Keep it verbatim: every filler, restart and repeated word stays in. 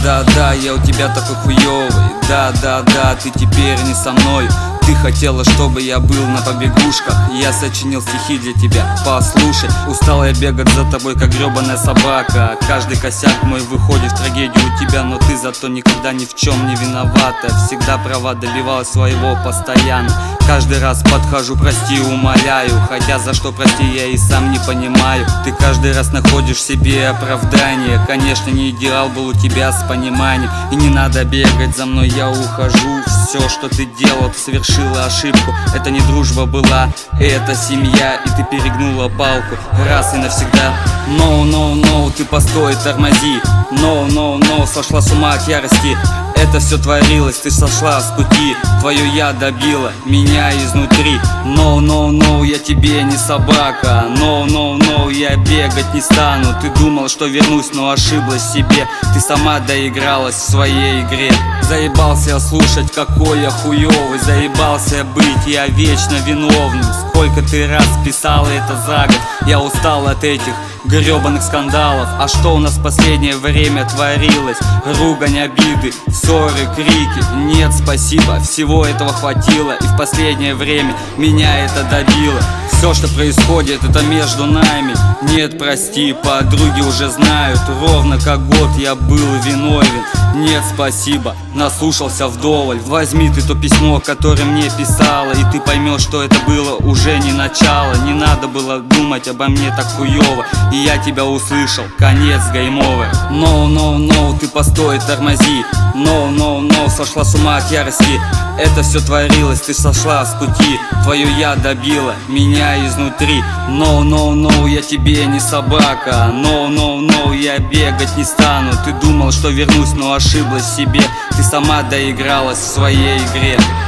да, да, я у тебя такой хуёвый. Да, да, да, ты теперь не со мной. Ты хотела, чтобы я был на побегушках. Я сочинил стихи для тебя, послушай. Устал я бегать за тобой, как гребаная собака. Каждый косяк мой выходит в трагедию у тебя, но ты зато никогда ни в чем не виновата. Всегда права, добивалась своего постоянно. Каждый раз подхожу, прости, умоляю. Хотя за что прости, я и сам не понимаю. Ты каждый раз находишь себе оправдание. Конечно, не идеал был у тебя с пониманием. И не надо бегать за мной, я ухожу. Все, что ты делал, ты совершила ошибку. Это не дружба была, это семья. И ты перегнула палку раз и навсегда. No, no, no, ты постой, тормози. No, no, no, сошла с ума от ярости. Это все творилось, ты сошла с пути. Твое я добила меня изнутри. No, no, no, я тебе не собака. No, no, no, я бегать не стану. Ты думал, что вернусь, но ошиблась в себе. Ты сама доигралась в своей игре. Заебался я слушать, какой я хуёвый. Заебался быть, я вечно виновным. Сколько ты раз писала это за год. Я устал от этих гребаных скандалов. А что у нас в последнее время творилось? Ругань, обиды, ссоры, крики. Нет, спасибо, всего этого хватило. И в последнее время меня это добило. Все, что происходит, это между нами. Нет, прости, подруги уже знают. Ровно как год я был виновен. Нет, спасибо, наслушался вдоволь. Возьми ты то письмо, которое мне писала, и ты поймешь, что это было уже не начало. Не надо было думать обо мне так хуёво. И я тебя услышал, конец геймовый. No, no, no, ты постой, тормози. No, no, no, сошла с ума от ярости. Это все творилось, ты сошла с пути. Твое я добила меня изнутри. No, no, no, я тебе не собака. No, no, no, я бегать не стану. Ты думал, что вернусь, но ошиблась в себе. Ты сама доигралась в своей игре.